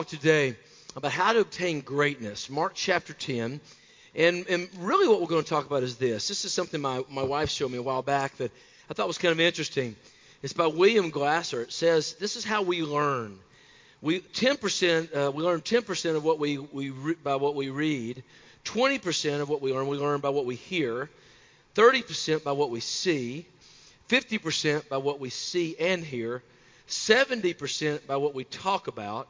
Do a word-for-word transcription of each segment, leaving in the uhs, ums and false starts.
talk today about how to obtain greatness, Mark chapter ten. And, and really what we're going to talk about is this. This is something my, my wife showed me a while back that I thought was kind of interesting. It's by William Glasser. It says, this is how we learn. We ten percent, uh, we learn ten percent of what we, we re- by what we read. twenty percent of what we learn, we learn by what we hear. thirty percent by what we see. fifty percent by what we see and hear. seventy percent by what we talk about.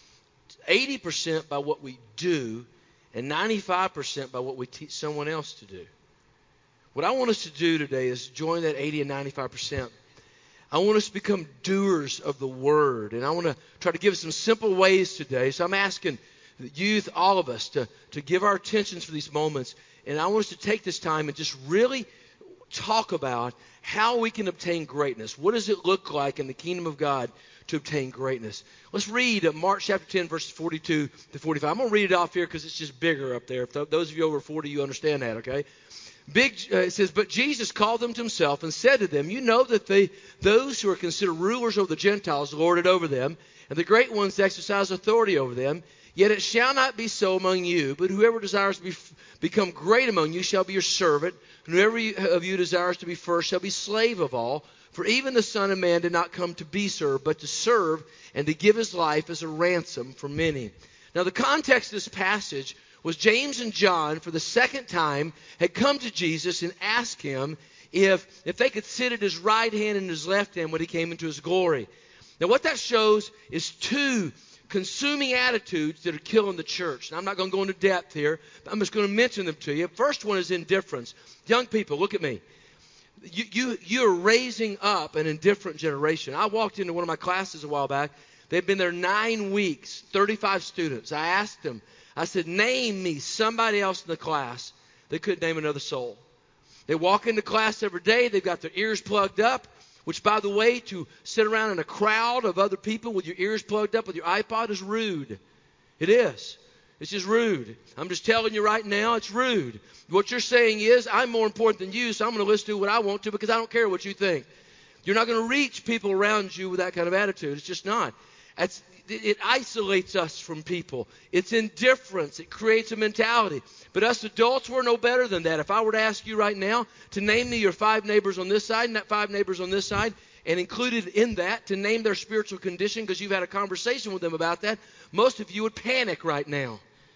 eighty percent by what we do. And ninety-five percent by what we teach someone else to do. What I want us to do today is join that eighty and ninety-five percent. I want us to become doers of the Word. And I want to try to give some simple ways today. So I'm asking the youth, all of us, to, to give our attentions for these moments. And I want us to take this time and just really talk about how we can obtain greatness. What does it look like in the kingdom of God to obtain greatness? Let's read Mark chapter ten, verses forty-two to forty-five. I'm going to read it off here because it's just bigger up there. If th- those of you over forty, you understand that, okay? Big, uh, it says, but Jesus called them to himself and said to them, you know that they, those who are considered rulers over the Gentiles lord it over them, and the great ones exercise authority over them. Yet it shall not be so among you, but whoever desires to be, become great among you shall be your servant, and whoever of you desires to be first shall be slave of all. For even the Son of Man did not come to be served, but to serve and to give his life as a ransom for many. Now the context of this passage was James and John, for the second time, had come to Jesus and asked him if, if they could sit at his right hand and his left hand when he came into his glory. Now what that shows is two consuming attitudes that are killing the church. Now, I'm not going to go into depth here, but I'm just going to mention them to you. First one is indifference. Young people, look at me. You, you, you're raising up an indifferent generation. I walked into one of my classes a while back. They've been there nine weeks, thirty-five students. I asked them, I said, name me somebody else in the class. They couldn't name another soul. They walk into class every day. They've got their ears plugged up, which, by the way, to sit around in a crowd of other people with your ears plugged up with your iPod is rude. It is. It's just rude. I'm just telling you right now, it's rude. What you're saying is, I'm more important than you, so I'm going to listen to what I want to because I don't care what you think. You're not going to reach people around you with that kind of attitude. It's just not. It's, it isolates us from people. It's indifference. It creates a mentality. But us adults, we're no better than that. If I were to ask you right now to name me your five neighbors on this side and that five neighbors on this side, and included in that to name their spiritual condition because you've had a conversation with them about that, most of you would panic right now.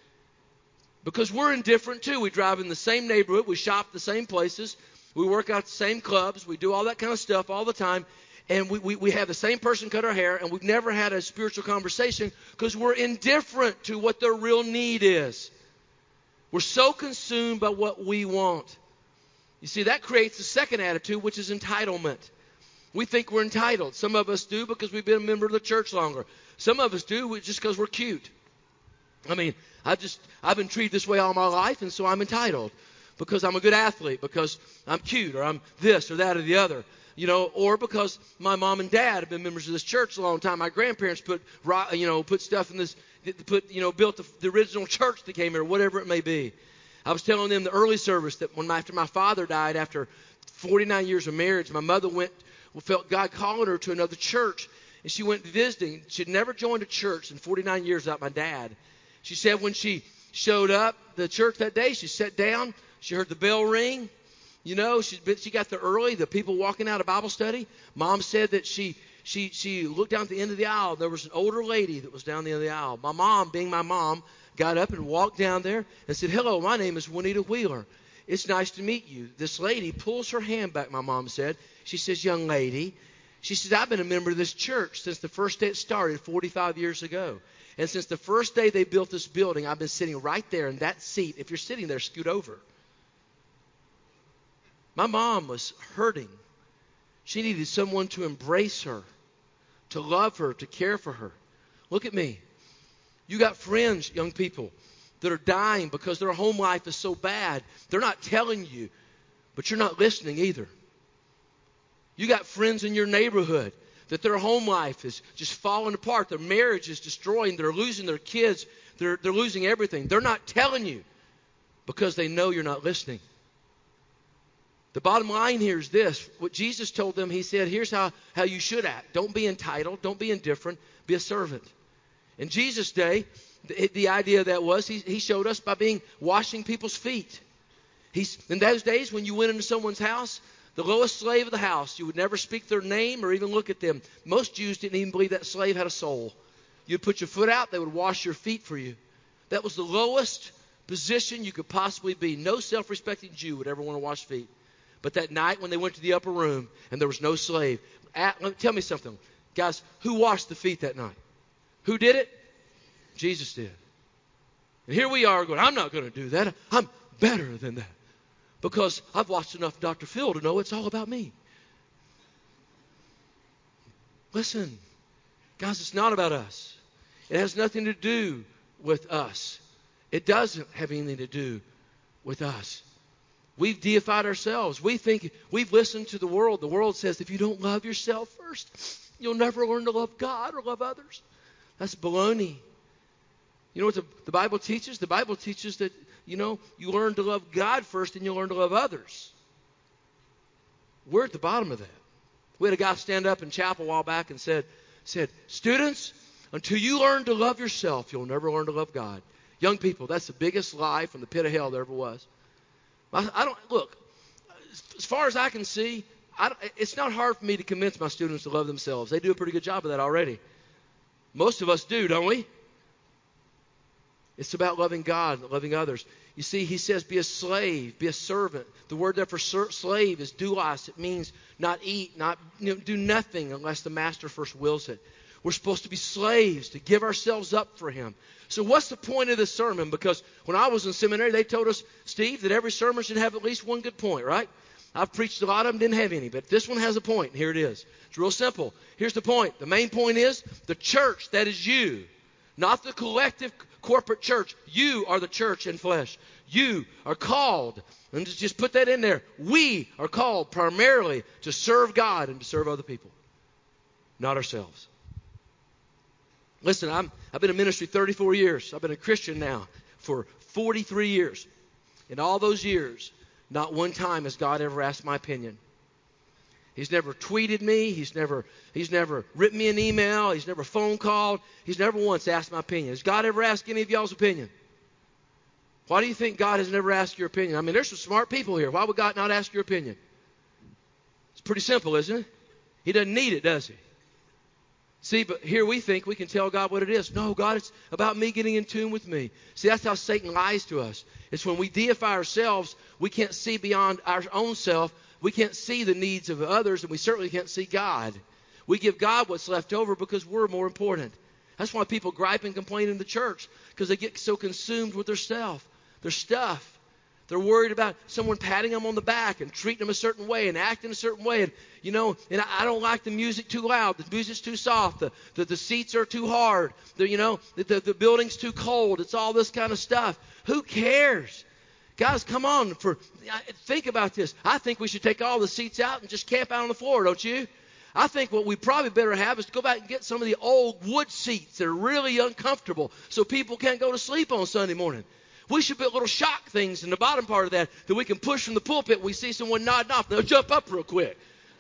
Because we're indifferent too. We drive in the same neighborhood. We shop the same places. We work out the same clubs. We do all that kind of stuff all the time. And we, we, we have the same person cut our hair, and we've never had a spiritual conversation because we're indifferent to what their real need is. We're so consumed by what we want. You see, that creates the second attitude, which is entitlement. We think we're entitled. Some of us do because we've been a member of the church longer. Some of us do just because we're cute. I mean, I've just, I've been treated this way all my life, and so I'm entitled because I'm a good athlete, because I'm cute, or I'm this or that or the other. You know, or because my mom and dad have been members of this church a long time. My grandparents put, you know, put stuff in this, put, you know, built the, the original church that came here, whatever it may be. I was telling them the early service that when my, after my father died, after forty-nine years of marriage, my mother went, felt God calling her to another church, and she went visiting. She'd never joined a church in forty-nine years without my dad. She said when she showed up the church that day, she sat down, she heard the bell ring. You know, she, she got there early, the people walking out of Bible study. Mom said that she she she looked down at the end of the aisle. And there was an older lady that was down the end of the aisle. My mom, being my mom, got up and walked down there and said, hello, my name is Juanita Wheeler. It's nice to meet you. This lady pulls her hand back, my mom said. She says, young lady, she says, I've been a member of this church since the first day it started forty-five years ago. And since the first day they built this building, I've been sitting right there in that seat. If you're sitting there, scoot over. My mom was hurting. She needed someone to embrace her, to love her, to care for her. Look at me. You got friends, young people, that are dying because their home life is so bad. They're not telling you, but you're not listening either. You got friends in your neighborhood that their home life is just falling apart. Their marriage is destroying. They're losing their kids. They're, they're losing everything. They're not telling you because they know you're not listening. The bottom line here is this. What Jesus told them, he said, here's how, how you should act. Don't be entitled. Don't be indifferent. Be a servant. In Jesus' day, the, the idea of that was he, he showed us by being washing people's feet. He's, in those days, when you went into someone's house, the lowest slave of the house, you would never speak their name or even look at them. Most Jews didn't even believe that slave had a soul. You'd put your foot out, they would wash your feet for you. That was the lowest position you could possibly be. No self-respecting Jew would ever want to wash feet. But that night when they went to the upper room and there was no slave, at, let me, tell me something. Guys, who washed the feet that night? Who did it? Jesus did. And here we are going, I'm not going to do that. I'm better than that. Because I've watched enough Doctor Phil to know it's all about me. Listen, guys, it's not about us. It has nothing to do with us. It doesn't have anything to do with us. We've deified ourselves. We think we've listened to the world. The world says if you don't love yourself first, you'll never learn to love God or love others. That's baloney. You know what the, the Bible teaches? The Bible teaches that, you know, you learn to love God first and you'll learn to love others. We're at the bottom of that. We had a guy stand up in chapel a while back and said, said, students, until you learn to love yourself, you'll never learn to love God. Young people, that's the biggest lie from the pit of hell there ever was. I, I don't, look, as far as I can see, I don't, it's not hard for me to convince my students to love themselves. They do a pretty good job of that already. Most of us do, don't we? It's about loving God and loving others. You see, he says be a slave, be a servant. The word there for slave is doulos. It means not eat, not you know, do nothing unless the master first wills it. We're supposed to be slaves, to give ourselves up for him. So what's the point of this sermon? Because when I was in seminary, they told us, Steve, that every sermon should have at least one good point, right? I've preached a lot of them, didn't have any, but this one has a point. Here it is. It's real simple. Here's the point. The main point is the church, that is you, not the collective corporate church. You are the church in flesh. You are called, and just put that in there. We are called primarily to serve God and to serve other people, not ourselves. Listen, I'm, I've been in ministry thirty-four years. I've been a Christian now for forty-three years. In all those years, not one time has God ever asked my opinion. He's never tweeted me. He's never, he's never written me an email. He's never phone called. He's never once asked my opinion. Has God ever asked any of y'all's opinion? Why do you think God has never asked your opinion? I mean, there's some smart people here. Why would God not ask your opinion? It's pretty simple, isn't it? He doesn't need it, does he? See, but here we think we can tell God what it is. No, God, it's about me getting in tune with me. See, that's how Satan lies to us. It's when we deify ourselves, we can't see beyond our own self. We can't see the needs of others, and we certainly can't see God. We give God what's left over because we're more important. That's why people gripe and complain in the church, because they get so consumed with their self, their stuff. They're worried about someone patting them on the back and treating them a certain way and acting a certain way. And, you know, and I don't like the music too loud. The music's too soft. The, the, the seats are too hard. The, you know, the, the, the building's too cold. It's all this kind of stuff. Who cares? Guys, come on. For think about this. I think we should take all the seats out and just camp out on the floor, don't you? I think what we probably better have is to go back and get some of the old wood seats that are really uncomfortable so people can't go to sleep on Sunday morning. We should put little shock things in the bottom part of that that we can push from the pulpit when we see someone nodding off. They'll jump up real quick.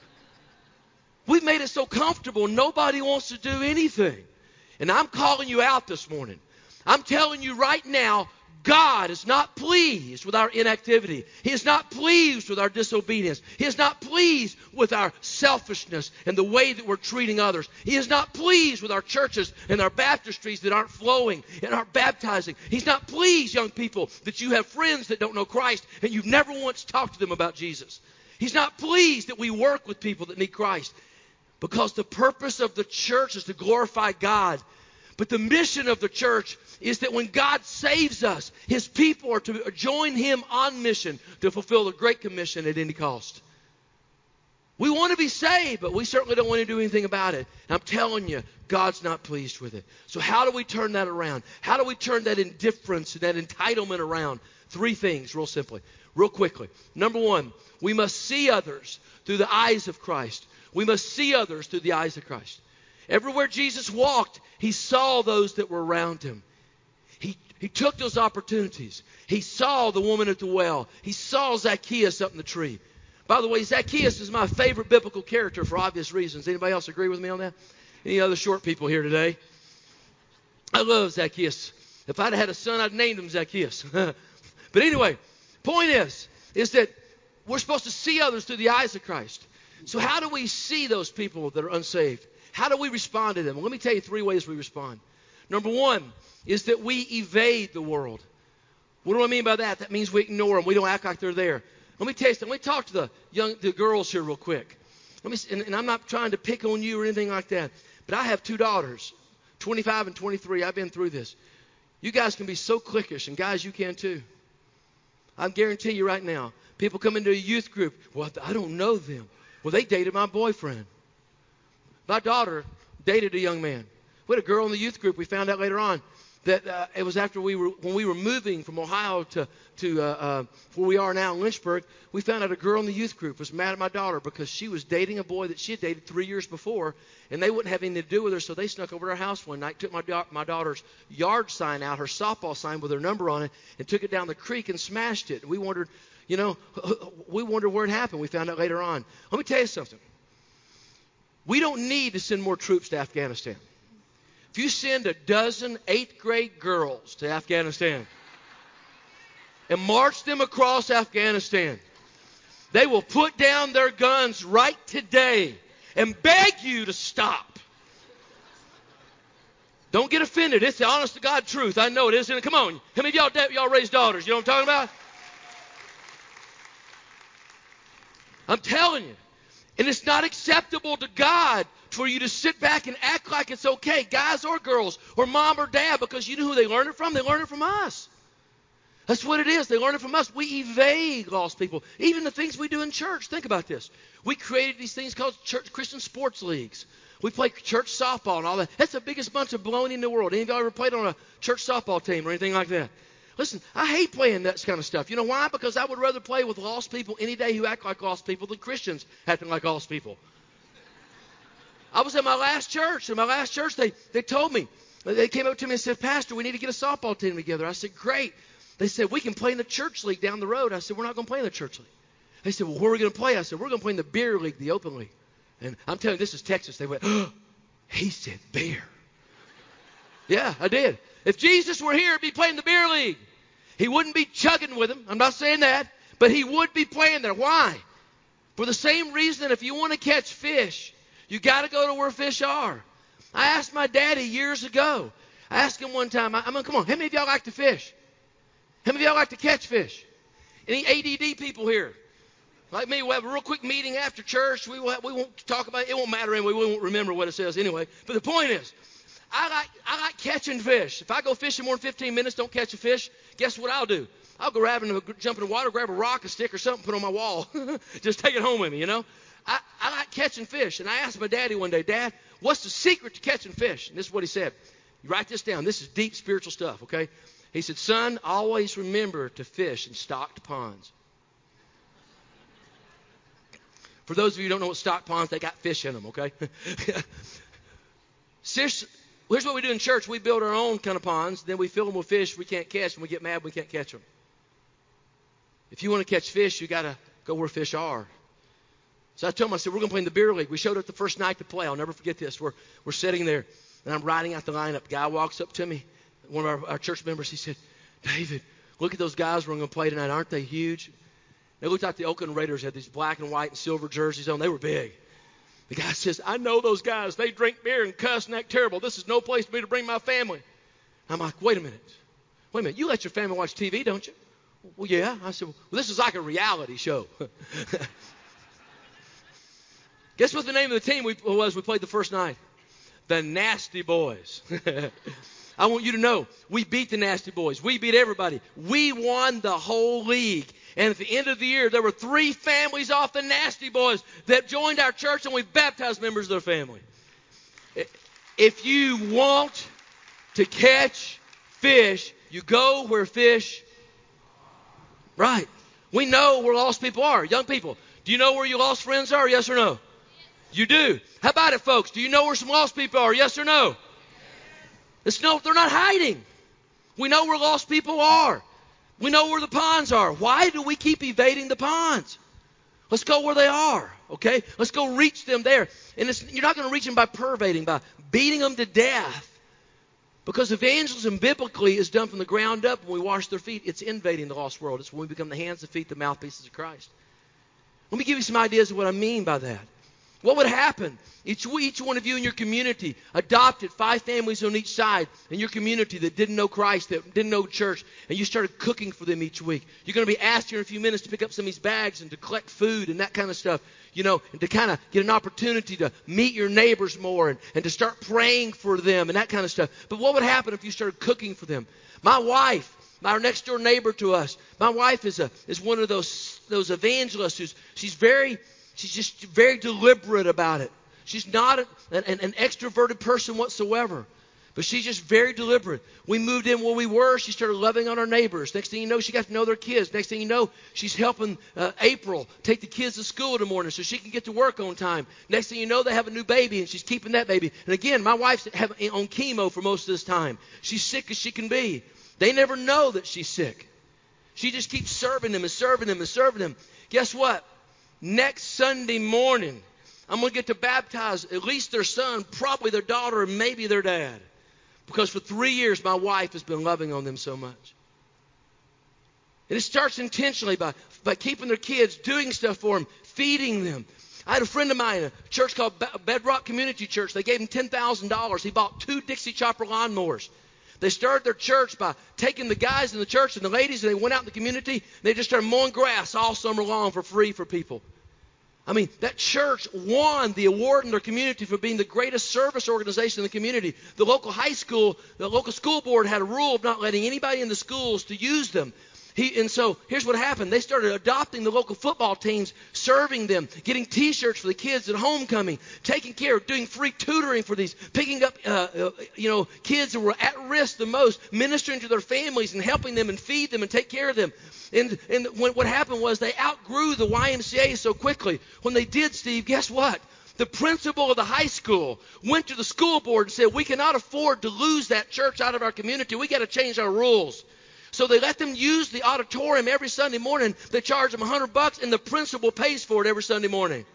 We've made it so comfortable, nobody wants to do anything. And I'm calling you out this morning. I'm telling you right now, God is not pleased with our inactivity. He is not pleased with our disobedience. He is not pleased with our selfishness and the way that we're treating others. He is not pleased with our churches and our baptistries that aren't flowing and aren't baptizing. He's not pleased, young people, that you have friends that don't know Christ and you've never once talked to them about Jesus. He's not pleased that we work with people that need Christ, because the purpose of the church is to glorify God. But the mission of the church is that when God saves us, his people are to join him on mission to fulfill the Great Commission at any cost. We want to be saved, but we certainly don't want to do anything about it. And I'm telling you, God's not pleased with it. So how do we turn that around? How do we turn that indifference and that entitlement around? Three things, real simply, real quickly. Number one, we must see others through the eyes of Christ. We must see others through the eyes of Christ. Everywhere Jesus walked, he saw those that were around him. He, he took those opportunities. He saw the woman at the well. He saw Zacchaeus up in the tree. By the way, Zacchaeus is my favorite biblical character for obvious reasons. Anybody else agree with me on that? Any other short people here today? I love Zacchaeus. If I'd had a son, I'd named him Zacchaeus. But anyway, point is, is that we're supposed to see others through the eyes of Christ. So how do we see those people that are unsaved? How do we respond to them? Well, let me tell you three ways we respond. Number one is that we evade the world. What do I mean by that? That means we ignore them. We don't act like they're there. Let me tell you something. Let me talk to the young, the girls here real quick. Let me, and, and I'm not trying to pick on you or anything like that, but I have two daughters, twenty-five and twenty-three. I've been through this. You guys can be so cliquish, and guys, you can too. I guarantee you right now, people come into a youth group. Well, I don't know them. Well, they dated my boyfriend. My daughter dated a young man. We had a girl in the youth group. We found out later on that uh, it was after we were when we were moving from Ohio to to uh, uh, where we are now in Lynchburg. We found out a girl in the youth group was mad at my daughter because she was dating a boy that she had dated three years before, and they wouldn't have anything to do with her. So they snuck over to our house one night, took my da- my daughter's yard sign out, her softball sign with her number on it, and took it down the creek and smashed it. We wondered, you know, we wondered where it happened. We found out later on. Let me tell you something. We don't need to send more troops to Afghanistan. If you send a dozen eighth grade girls to Afghanistan and march them across Afghanistan, they will put down their guns right today and beg you to stop. Don't get offended. It's the honest to God truth. I know it isn't it? Come on. How many of y'all, y'all raised daughters? You know what I'm talking about? I'm telling you. And it's not acceptable to God for you to sit back and act like it's okay, guys or girls, or mom or dad, because you know who they learned it from? They learned it from us. That's what it is. They learn it from us. We evade lost people. Even the things we do in church. Think about this. We created these things called church, Christian sports leagues. We play church softball and all that. That's the biggest bunch of baloney in the world. Any of y'all ever played on a church softball team or anything like that? Listen, I hate playing that kind of stuff. You know why? Because I would rather play with lost people any day who act like lost people than Christians acting like lost people. I was at my last church. In my last church, they, they told me, they came up to me and said, Pastor, we need to get a softball team together. I said, great. They said, we can play in the church league down the road. I said, we're not going to play in the church league. They said, well, where are we going to play? I said, we're going to play in the beer league, the open league. And I'm telling you, this is Texas. They went, oh, he said beer. Yeah, I did. If Jesus were here, he'd be playing the beer league. He wouldn't be chugging with them. I'm not saying that. But he would be playing there. Why? For the same reason, if you want to catch fish, you got to go to where fish are. I asked my daddy years ago. I asked him one time, I, I mean, come on, how many of y'all like to fish? How many of y'all like to catch fish? Any A D D people here? Like me, we'll have a real quick meeting after church. We, will have, we won't talk about it. It won't matter anyway. We won't remember what it says anyway. But the point is, I like I like catching fish. If I go fishing more than fifteen minutes, don't catch a fish, guess what I'll do? I'll go grab and jump in the water, grab a rock, a stick, or something, put it on my wall. Just take it home with me, you know? I, I like catching fish. And I asked my daddy one day, Dad, what's the secret to catching fish? And this is what he said. You write this down. This is deep spiritual stuff, okay? He said, son, always remember to fish in stocked ponds. For those of you who don't know what stocked ponds, they got fish in them, okay? Here's what we do in church. We build our own kind of ponds. Then we fill them with fish we can't catch, and we get mad we can't catch them. If you want to catch fish, you got to go where fish are. So I told him, I said, we're going to play in the beer league. We showed up the first night to play. I'll never forget this. We're, we're sitting there, and I'm writing out the lineup. A guy walks up to me, one of our, our church members. He said, David, look at those guys we're going to play tonight. Aren't they huge? They looked like the Oakland Raiders had these black and white and silver jerseys on. They were big. The guy says, I know those guys. They drink beer and cuss and act terrible. This is no place for me to bring my family. I'm like, wait a minute. Wait a minute. You let your family watch T V, don't you? Well, yeah. I said, well, this is like a reality show. Guess what the name of the team we, was we played the first night? The Nasty Boys. I want you to know, we beat the Nasty Boys. We beat everybody. We won the whole league. And at the end of the year, there were three families off the Nasty Boys that joined our church, and we baptized members of their family. If you want to catch fish, you go where fish. Right. We know where lost people are. Young people, do you know where your lost friends are? Yes or no? You do. How about it, folks? Do you know where some lost people are? Yes or no? It's no, they're not hiding. We know where lost people are. We know where the ponds are. Why do we keep evading the ponds? Let's go where they are, okay? Let's go reach them there. And it's, you're not going to reach them by pervating, by beating them to death. Because evangelism biblically is done from the ground up when we wash their feet. It's invading the lost world. It's when we become the hands and feet, the mouthpieces of Christ. Let me give you some ideas of what I mean by that. What would happen? Each, each one of you in your community adopted five families on each side in your community that didn't know Christ, that didn't know church, and you started cooking for them each week. You're going to be asked here in a few minutes to pick up some of these bags and to collect food and that kind of stuff, you know, and to kind of get an opportunity to meet your neighbors more and, and to start praying for them and that kind of stuff. But what would happen if you started cooking for them? My wife, our next door neighbor to us, my wife is a is one of those those evangelists who's she's very she's just very deliberate about it. She's not a, an, an extroverted person whatsoever, but she's just very deliberate. We moved in where we were. She started loving on our neighbors. Next thing you know, she got to know their kids. Next thing you know, she's helping uh, April take the kids to school in the morning so she can get to work on time. Next thing you know, they have a new baby, and she's keeping that baby. And again, my wife's have, on chemo for most of this time. She's sick as she can be. They never know that she's sick. She just keeps serving them and serving them and serving them. Guess what? Next Sunday morning, I'm going to get to baptize at least their son, probably their daughter, and maybe their dad. Because for three years, my wife has been loving on them so much. And it starts intentionally by, by keeping their kids, doing stuff for them, feeding them. I had a friend of mine, a church called Bedrock Community Church. They gave him ten thousand dollars. He bought two Dixie Chopper lawnmowers. They started their church by taking the guys in the church and the ladies, and they went out in the community, and they just started mowing grass all summer long for free for people. I mean, that church won the award in their community for being the greatest service organization in the community. The local high school, the local school board had a rule of not letting anybody in the schools to use them. He, and so here's what happened. They started adopting the local football teams, serving them, getting T-shirts for the kids at homecoming, taking care, doing free tutoring for these, picking up, uh, uh, you know, kids that were at risk the most, ministering to their families and helping them and feed them and take care of them. And, and when, what happened was they outgrew the Y M C A so quickly. When they did, Steve, guess what? The principal of the high school went to the school board and said, we cannot afford to lose that church out of our community. We got to change our rules. So they let them use the auditorium every Sunday morning. They charge them a hundred bucks, and the principal pays for it every Sunday morning.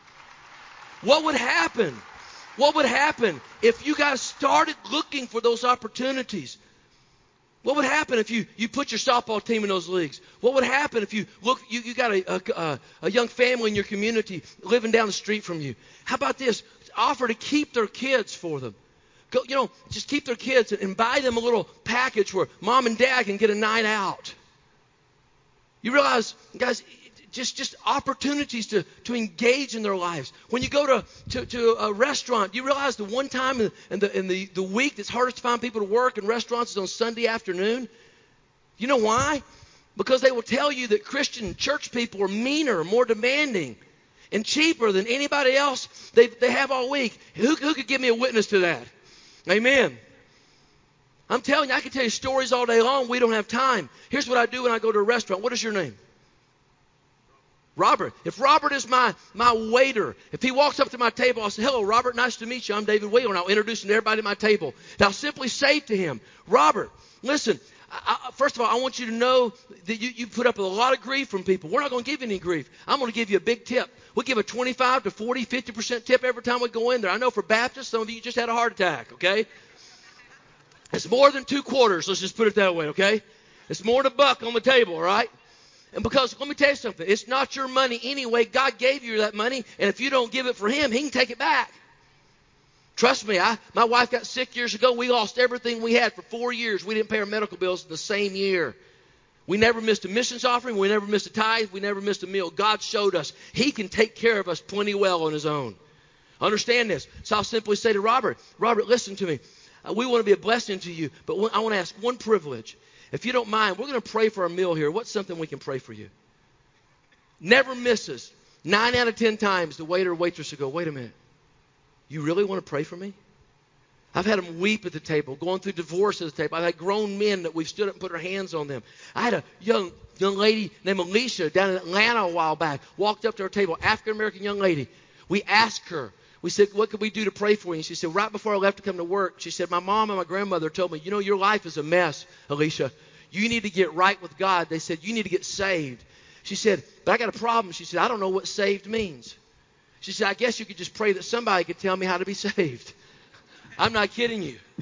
What would happen? What would happen if you guys started looking for those opportunities? What would happen if you, you put your softball team in those leagues? What would happen if you look you, you got a, a, a young family in your community living down the street from you? How about this? Offer to keep their kids for them. Go, you know, just keep their kids and buy them a little package where mom and dad can get a night out. You realize, guys, just just opportunities to, to engage in their lives. When you go to, to, to a restaurant, you realize the one time in, in, the, in the, the week that's hardest to find people to work in restaurants is on Sunday afternoon. You know why? Because they will tell you that Christian church people are meaner, more demanding, and cheaper than anybody else they, they have all week. Who, who could give me a witness to that? Amen. I'm telling you, I can tell you stories all day long. We don't have time. Here's what I do when I go to a restaurant. What is your name? Robert. If Robert is my, my waiter, if he walks up to my table, I'll say, hello, Robert, nice to meet you. I'm David Wheeler, and I'll introduce him to everybody at my table. And I'll simply say to him, Robert, listen, I, I, first of all, I want you to know that you, you put up with a lot of grief from people. We're not going to give you any grief. I'm going to give you a big tip. We'll give a twenty-five to forty, fifty percent tip every time we go in there. I know for Baptists, some of you just had a heart attack, okay? It's more than two quarters, let's just put it that way, okay? It's more than a buck on the table, all right? And because, let me tell you something, it's not your money anyway. God gave you that money, and if you don't give it for him, he can take it back. Trust me, I, my wife got sick years ago. We lost everything we had for four years. We didn't pay our medical bills the same year. We never missed a missions offering. We never missed a tithe. We never missed a meal. God showed us he can take care of us plenty well on his own. Understand this. So I'll simply say to Robert, Robert, listen to me. Uh, we want to be a blessing to you, but I want to ask one privilege. If you don't mind, we're going to pray for our meal here. What's something we can pray for you? Never misses. Nine out of ten times, the waiter or waitress will go, wait a minute. You really want to pray for me? I've had them weep at the table, going through divorce at the table. I've had grown men that we've stood up and put our hands on them. I had a young young lady named Alicia down in Atlanta a while back, walked up to our table, African-American young lady. We asked her, we said, what could we do to pray for you? And she said, right before I left to come to work, she said, my mom and my grandmother told me, you know, your life is a mess, Alicia. You need to get right with God. They said, you need to get saved. She said, but I got a problem. She said, I don't know what saved means. She said, I guess you could just pray that somebody could tell me how to be saved. I'm not kidding you.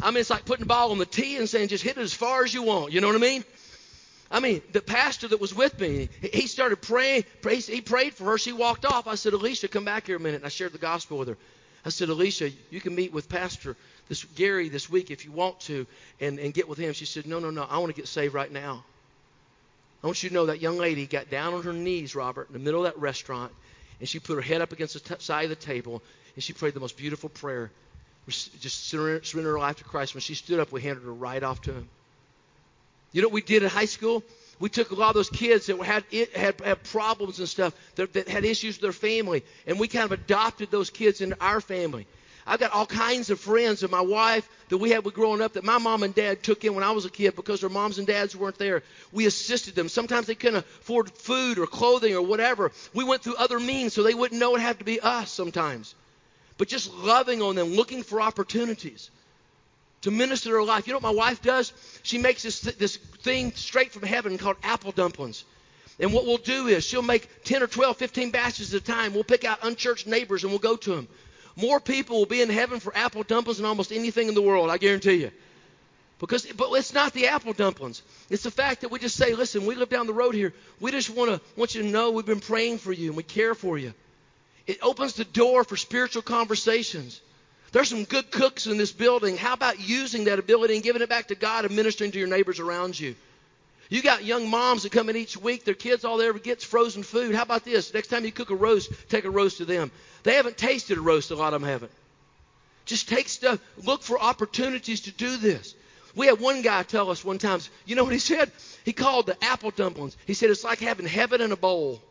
I mean, it's like putting the ball on the tee and saying, just hit it as far as you want. You know what I mean? I mean, the pastor that was with me, he started praying. He prayed for her. She walked off. I said, Alicia, come back here a minute. And I shared the gospel with her. I said, Alicia, you can meet with Pastor this Gary this week if you want to and, and get with him. She said, no, no, no. I want to get saved right now. I want you to know that young lady got down on her knees, Robert, in the middle of that restaurant, and she put her head up against the t- side of the table, and she prayed the most beautiful prayer, just surrender, surrender her life to Christ. When she stood up, we handed her right off to him. You know what we did in high school? We took a lot of those kids that had had, had problems and stuff, that, that had issues with their family, and we kind of adopted those kids into our family. I've got all kinds of friends of my wife that we had growing up that my mom and dad took in when I was a kid because their moms and dads weren't there. We assisted them. Sometimes they couldn't afford food or clothing or whatever. We went through other means so they wouldn't know it had to be us sometimes. But just loving on them, looking for opportunities to minister their life. You know what my wife does? She makes this, this thing straight from heaven called apple dumplings. And what we'll do is she'll make ten or twelve, fifteen batches at a time. We'll pick out unchurched neighbors and we'll go to them. More people will be in heaven for apple dumplings than almost anything in the world, I guarantee you. Because, but it's not the apple dumplings. It's the fact that we just say, listen, we live down the road here. We just want to want you to know we've been praying for you and we care for you. It opens the door for spiritual conversations. There's some good cooks in this building. How about using that ability and giving it back to God and ministering to your neighbors around you? You got young moms that come in each week. Their kids, all they ever get is frozen food. How about this? Next time you cook a roast, take a roast to them. They haven't tasted a roast. A lot of them haven't. Just take stuff. Look for opportunities to do this. We had one guy tell us one time, you know what he said? He called the apple dumplings. He said it's like having heaven in a bowl.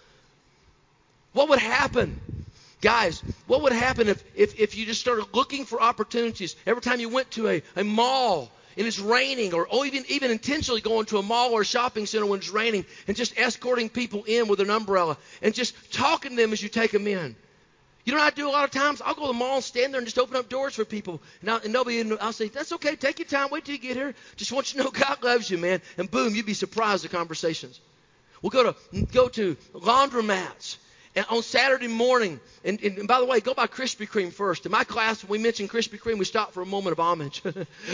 What would happen? Guys, what would happen if, if, if you just started looking for opportunities every time you went to a, a mall and it's raining, or oh, even, even intentionally going to a mall or a shopping center when it's raining and just escorting people in with an umbrella and just talking to them as you take them in. You know what I do a lot of times? I'll go to the mall and stand there and just open up doors for people. And, I'll, and they'll be in, I'll say, that's okay, take your time, wait till you get here. Just want you to know God loves you, man. And boom, you'd be surprised at conversations. We'll go to, go to laundromats. And on Saturday morning, and, and, and by the way, go by Krispy Kreme first. In my class, when we mentioned Krispy Kreme, we stopped for a moment of homage.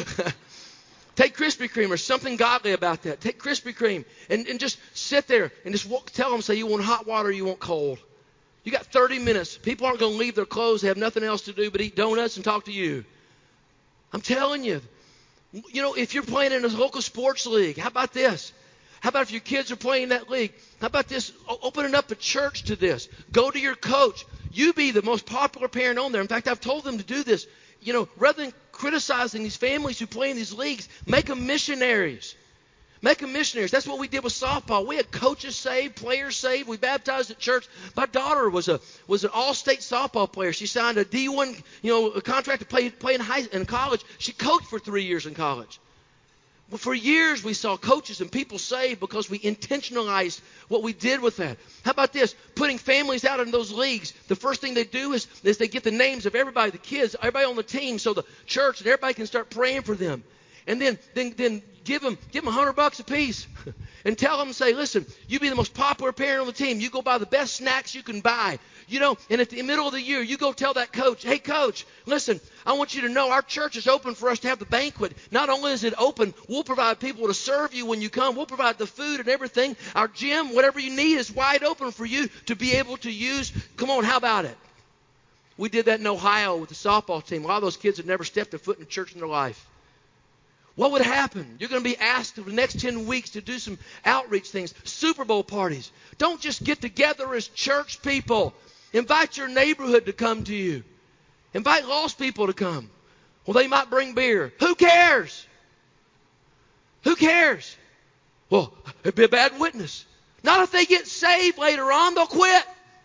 Take Krispy Kreme. There's something godly about that. Take Krispy Kreme and, and just sit there and just walk, tell them, say, you want hot water or you want cold. You got thirty minutes. People aren't going to leave their clothes. They have nothing else to do but eat donuts and talk to you. I'm telling you. You know, if you're playing in a local sports league, how about this? How about if your kids are playing in that league? How about this? O- opening up a church to this. Go to your coach. You be the most popular parent on there. In fact, I've told them to do this. You know, rather than criticizing these families who play in these leagues, make them missionaries. Make them missionaries. That's what we did with softball. We had coaches saved, players saved. We baptized at church. My daughter was a was an all-state softball player. She signed a D one, you know, a contract to play play in high in college. She coached for three years in college. Well, for years we saw coaches and people saved because we intentionalized what we did with that. How about this? Putting families out in those leagues. The first thing they do is, is they get the names of everybody, the kids, everybody on the team, so the church and everybody can start praying for them. And then then then give them give them a hundred bucks a piece, and tell them, say, listen, you be the most popular parent on the team. You go buy the best snacks you can buy. You know, and at the middle of the year, you go tell that coach, hey, coach, listen, I want you to know our church is open for us to have the banquet. Not only is it open, we'll provide people to serve you when you come. We'll provide the food and everything. Our gym, whatever you need, is wide open for you to be able to use. Come on, how about it? We did that in Ohio with the softball team. A lot of those kids had never stepped a foot in a church in their life. What would happen? You're going to be asked for the next ten weeks to do some outreach things, Super Bowl parties. Don't just get together as church people. Invite your neighborhood to come to you. Invite lost people to come. Well, they might bring beer. Who cares? Who cares? Well, it'd be a bad witness. Not if they get saved later on, they'll quit.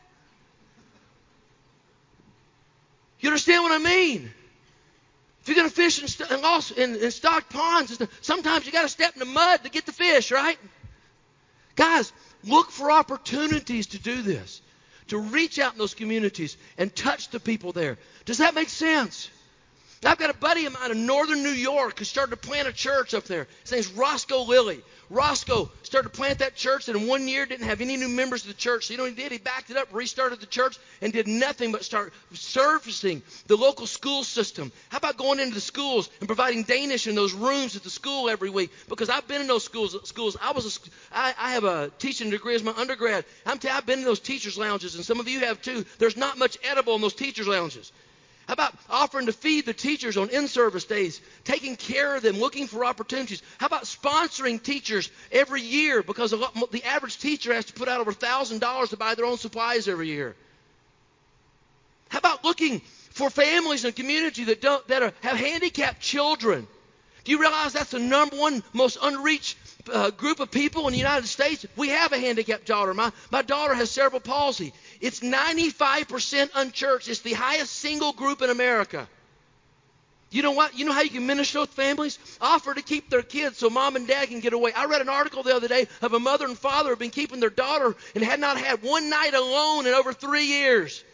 You understand what I mean? If you're going to fish in, st- in, lost, in, in stocked ponds, sometimes you got to step in the mud to get the fish, right? Guys, look for opportunities to do this, to reach out in those communities and touch the people there. Does that make sense? I've got a buddy of mine in northern New York who started to plant a church up there. His name's Roscoe Lilly. Roscoe started to plant that church, and in one year didn't have any new members of the church. So you know what he did? He backed it up, restarted the church, and did nothing but start servicing the local school system. How about going into the schools and providing Danish in those rooms at the school every week? Because I've been in those schools. Schools. I was. A, I, I have a teaching degree as my undergrad. I'm t- I've been in those teachers' lounges, and some of you have too. There's not much edible in those teachers' lounges. How about offering to feed the teachers on in-service days, taking care of them, looking for opportunities? How about sponsoring teachers every year, because a lot, the average teacher has to put out over one thousand dollars to buy their own supplies every year? How about looking for families in a community that don't that are, have handicapped children? Do you realize that's the number one most unreached uh, group of people in the United States? We have a handicapped daughter. My, my daughter has cerebral palsy. It's ninety-five percent unchurched. It's the highest single group in America. You know what? You know how you can minister with families? Offer to keep their kids so mom and dad can get away. I read an article the other day of a mother and father who have been keeping their daughter and had not had one night alone in over three years.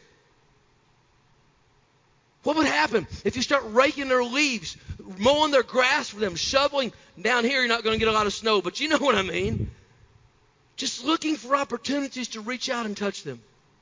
What would happen if you start raking their leaves, mowing their grass for them, shoveling? Down here, you're not going to get a lot of snow, but you know what I mean. Just looking for opportunities to reach out and touch them.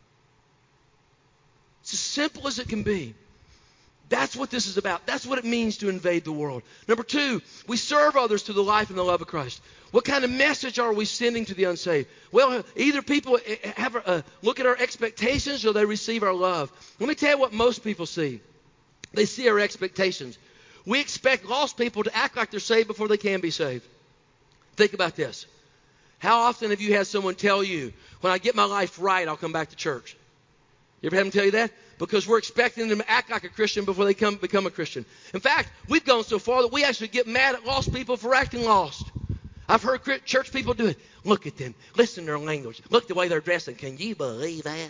It's as simple as it can be. That's what this is about. That's what it means to invade the world. Number two, we serve others to the life and the love of Christ. What kind of message are we sending to the unsaved? Well, either people have a look at our expectations or they receive our love. Let me tell you what most people see. They see our expectations. We expect lost people to act like they're saved before they can be saved. Think about this. How often have you had someone tell you, when I get my life right, I'll come back to church? You ever had them tell you that? Because we're expecting them to act like a Christian before they come become a Christian. In fact, we've gone so far that we actually get mad at lost people for acting lost. I've heard church people do it. Look at them. Listen to their language. Look the way they're dressing. Can you believe that?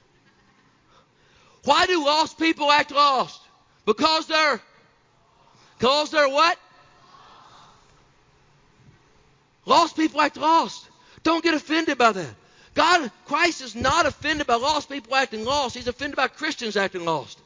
Why do lost people act lost? Because they're, because they're what? Lost people act lost. Don't get offended by that. God, Christ is not offended by lost people acting lost. He's offended by Christians acting lost.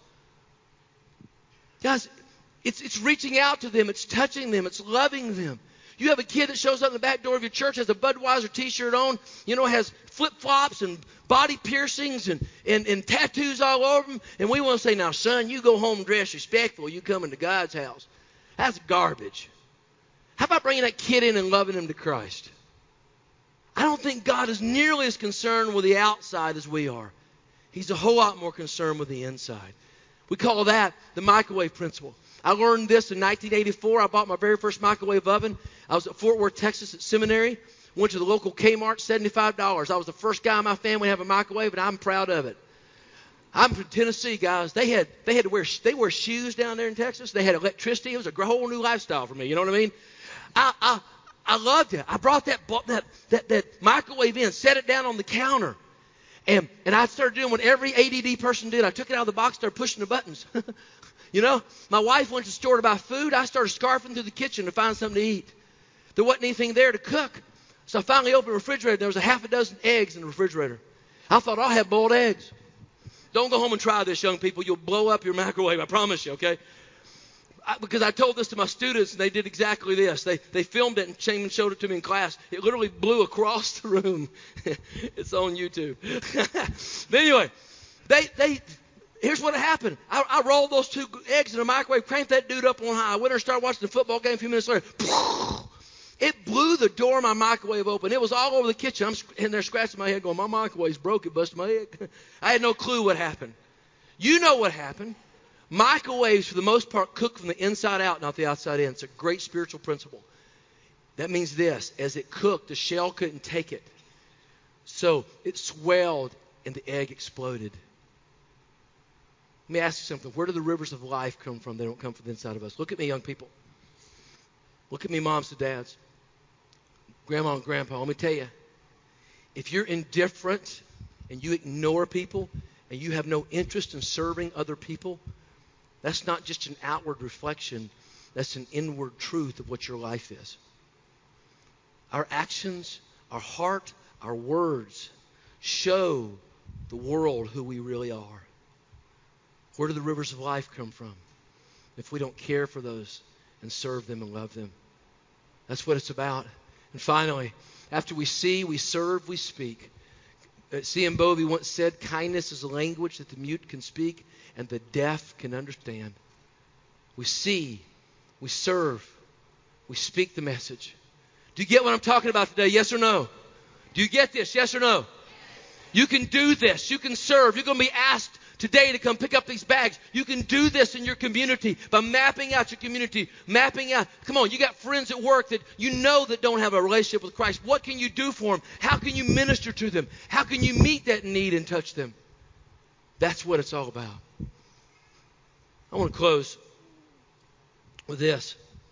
Guys, it's, it's reaching out to them. It's touching them. It's loving them. You have a kid that shows up in the back door of your church, has a Budweiser t-shirt on, you know, has flip-flops and body piercings and, and, and tattoos all over him. And we want to say, now, son, you go home dressed respectful. You come into God's house. That's garbage. How about bringing that kid in and loving him to Christ? I don't think God is nearly as concerned with the outside as we are. He's a whole lot more concerned with the inside. We call that the microwave principle. I learned this in nineteen eighty-four. I bought my very first microwave oven. I was at Fort Worth, Texas at seminary. Went to the local Kmart, seventy-five dollars. I was the first guy in my family to have a microwave, and I'm proud of it. I'm from Tennessee, guys. They had they had to wear they wear shoes down there in Texas. They had electricity. It was a whole new lifestyle for me. You know what I mean? I I, I loved it. I brought that that that that microwave in, set it down on the counter, and and I started doing what every A D D person did. I took it out of the box, started pushing the buttons. You know, my wife went to the store to buy food. I started scarfing through the kitchen to find something to eat. There wasn't anything there to cook. So I finally opened the refrigerator. There was a half a dozen eggs in the refrigerator. I thought, I'll have boiled eggs. Don't go home and try this, young people. You'll blow up your microwave, I promise you, okay? I, because I told this to my students, and they did exactly this. They they filmed it and came and showed it to me in class. It literally blew across the room. It's on YouTube. But anyway, they they... Here's what happened. I, I rolled those two eggs in the microwave, cranked that dude up on high. I went and started watching the football game a few minutes later. It blew the door of my microwave open. It was all over the kitchen. I'm in there scratching my head going, my microwave's broke. It busted my egg. I had no clue what happened. You know what happened. Microwaves, for the most part, cook from the inside out, not the outside in. It's a great spiritual principle. That means this. As it cooked, the shell couldn't take it. So it swelled and the egg exploded. Let me ask you something. Where do the rivers of life come from? They don't come from the inside of us. Look at me, young people. Look at me, moms and dads. Grandma and grandpa. Let me tell you. If you're indifferent and you ignore people and you have no interest in serving other people, that's not just an outward reflection. That's an inward truth of what your life is. Our actions, our heart, our words show the world who we really are. Where do the rivers of life come from? if we don't care for those and serve them and love them. That's what it's about. And finally, after we see, we serve, we speak. C M Bovey once said, kindness is a language that the mute can speak and the deaf can understand. We see, we serve, we speak the message. Do you get what I'm talking about today? Yes or no? Do you get this? Yes or no? You can do this. You can serve. You're going to be asked today to come pick up these bags. You can do this in your community by mapping out your community, mapping out. Come on, you got friends at work that you know that don't have a relationship with Christ. What can you do for them? How can you minister to them? How can you meet that need and touch them? That's what it's all about. I want to close with this.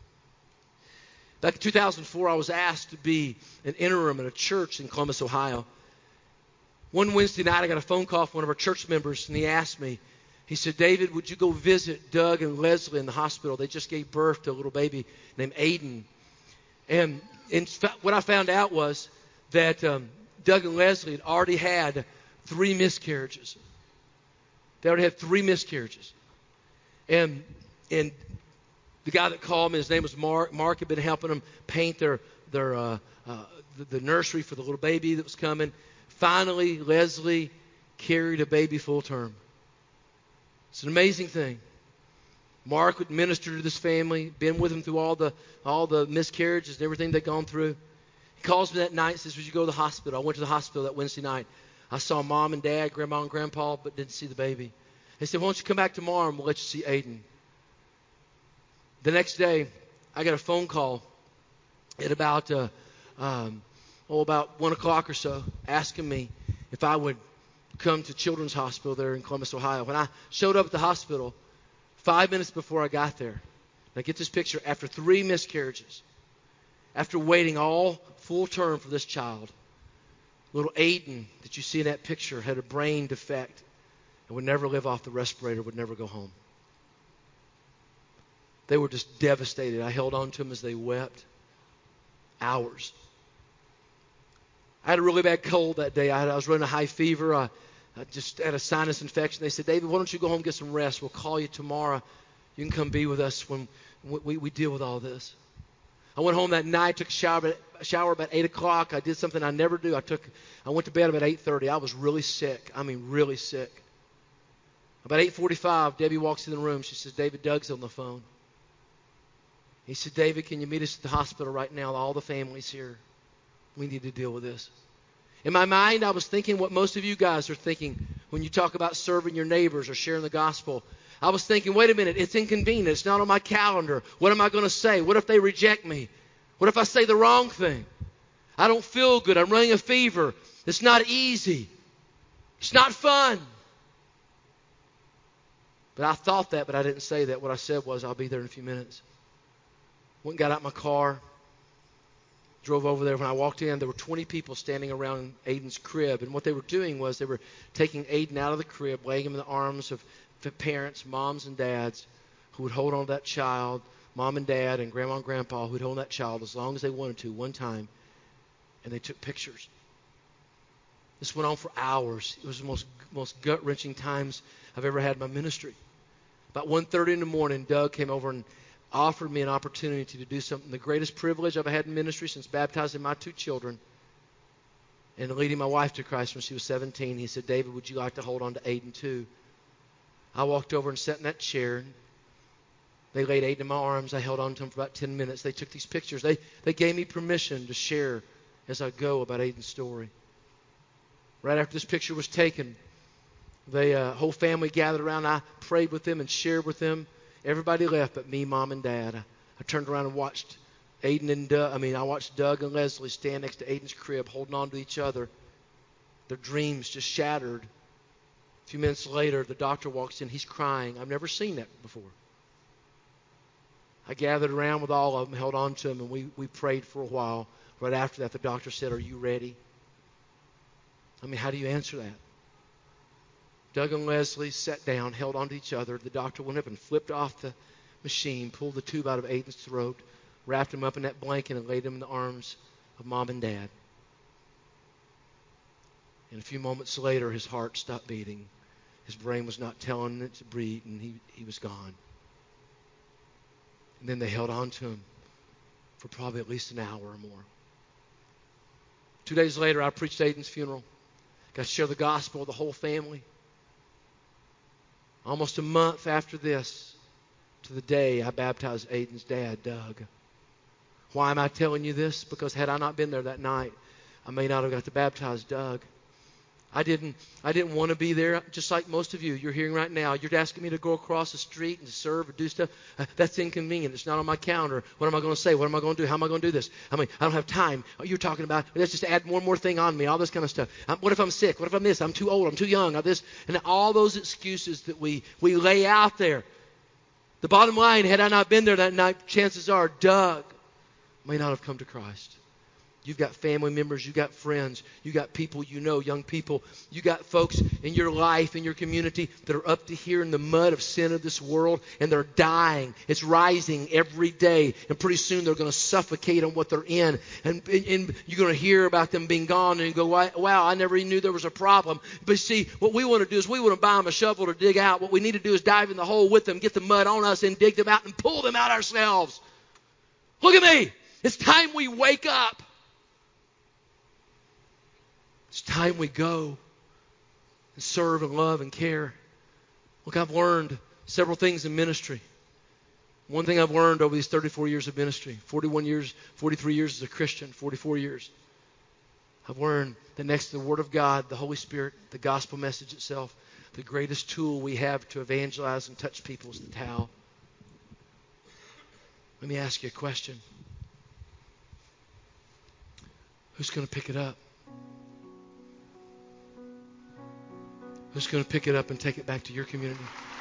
Back in two thousand four, I was asked to be an interim at a church in Columbus, Ohio. One Wednesday night, I got a phone call from one of our church members, and he asked me, he said, David, would you go visit Doug and Leslie in the hospital? They just gave birth to a little baby named Aiden. And, and what I found out was that um, Doug and Leslie had already had three miscarriages. They already had three miscarriages. And, and the guy that called me, his name was Mark. Mark had been helping them paint their, their uh, uh, the, the nursery for the little baby that was coming. Finally, Leslie carried a baby full term. It's an amazing thing. Mark would minister to this family, been with them through all the all the miscarriages and everything they'd gone through. He calls me that night and says, would you go to the hospital? I went to the hospital that Wednesday night. I saw mom and dad, grandma and grandpa, but didn't see the baby. They said, why don't you come back tomorrow and we'll let you see Aiden. The next day, I got a phone call at about uh, um, oh, about one o'clock or so, asking me if I would come to Children's Hospital there in Columbus, Ohio. When I showed up at the hospital, five minutes before I got there, now get this picture, after three miscarriages, after waiting all full term for this child, little Aiden that you see in that picture had a brain defect and would never live off the respirator, would never go home. They were just devastated. I held on to them as they wept. Hours. I had a really bad cold that day. I, had, I was running a high fever. I, I just had a sinus infection. They said, David, why don't you go home and get some rest? We'll call you tomorrow. You can come be with us when we, we deal with all this. I went home that night, took a shower, a shower about eight o'clock. I did something I never do. I took, I went to bed about eight thirty. I was really sick. I mean, really sick. About eight forty-five, Debbie walks in the room. She says, David, Doug's on the phone. He said, David, can you meet us at the hospital right now? All the family's here. We need to deal with this. In my mind, I was thinking what most of you guys are thinking when you talk about serving your neighbors or sharing the gospel. I was thinking, wait a minute, it's inconvenient. It's not on my calendar. What am I going to say? What if they reject me? What if I say the wrong thing? I don't feel good. I'm running a fever. It's not easy. It's not fun. But I thought that, but I didn't say that. What I said was, I'll be there in a few minutes. Went and got out my car. Drove over there. When I walked in, there were twenty people standing around Aiden's crib. And what they were doing was they were taking Aiden out of the crib, laying him in the arms of the parents, moms and dads, who would hold on to that child, mom and dad and grandma and grandpa who would hold on to that child as long as they wanted to, one time. And they took pictures. This went on for hours. It was the most, most gut-wrenching times I've ever had in my ministry. About one thirty in the morning, Doug came over and offered me an opportunity to do something, the greatest privilege I've had in ministry since baptizing my two children and leading my wife to Christ when she was seventeen. He said, David, would you like to hold on to Aiden too? I walked over and sat in that chair. They laid Aiden in my arms. I held on to him for about ten minutes. They took these pictures. They, they gave me permission to share as I go about Aiden's story. Right after this picture was taken, the uh, whole family gathered around. I prayed with them and shared with them. Everybody left but me, mom, and dad. I, I turned around and watched Aiden and Doug. I mean, I watched Doug and Leslie stand next to Aiden's crib, holding on to each other. Their dreams just shattered. A few minutes later, the doctor walks in. He's crying. I've never seen that before. I gathered around with all of them, held on to them, and we, we prayed for a while. Right after that, the doctor said, are you ready? I mean, how do you answer that? Doug and Leslie sat down, held on to each other. The doctor went up and flipped off the machine, pulled the tube out of Aiden's throat, wrapped him up in that blanket, and laid him in the arms of mom and dad. And a few moments later, his heart stopped beating. His brain was not telling it to breathe, and he, he was gone. And then they held on to him for probably at least an hour or more. Two days later, I preached Aiden's funeral. Got to share the gospel with the whole family. Almost a month after this, to the day, I baptized Aiden's dad, Doug. Why am I telling you this? Because had I not been there that night, I may not have got to baptize Doug. I didn't I didn't want to be there, just like most of you. You're hearing right now. You're asking me to go across the street and serve or do stuff. Uh, that's inconvenient. It's not on my calendar. What am I going to say? What am I going to do? How am I going to do this? I mean, I don't have time. Oh, you're talking about, let's just add more and more thing on me, all this kind of stuff. Um, what if I'm sick? What if I'm this? I'm too old. I'm too young. I'm this. And all those excuses that we, we lay out there. The bottom line, had I not been there that night, chances are Doug may not have come to Christ. You've got family members, you've got friends, you've got people you know, young people. You've got folks in your life, in your community that are up to here in the mud of sin of this world, and they're dying. It's rising every day, and pretty soon they're going to suffocate on what they're in. And, and you're going to hear about them being gone, and you go, wow, I never even knew there was a problem. But see, what we want to do is we want to buy them a shovel to dig out. What we need to do is dive in the hole with them, get the mud on us, and dig them out and pull them out ourselves. Look at me. It's time we wake up. It's time we go and serve and love and care. Look, I've learned several things in ministry. One thing I've learned over these thirty-four years of ministry, forty-one years, forty-three years as a Christian, forty-four years. I've learned that next to the Word of God, the Holy Spirit, the gospel message itself, the greatest tool we have to evangelize and touch people is the towel. Let me ask you a question. Who's going to pick it up? Who's going to pick it up and take it back to your community?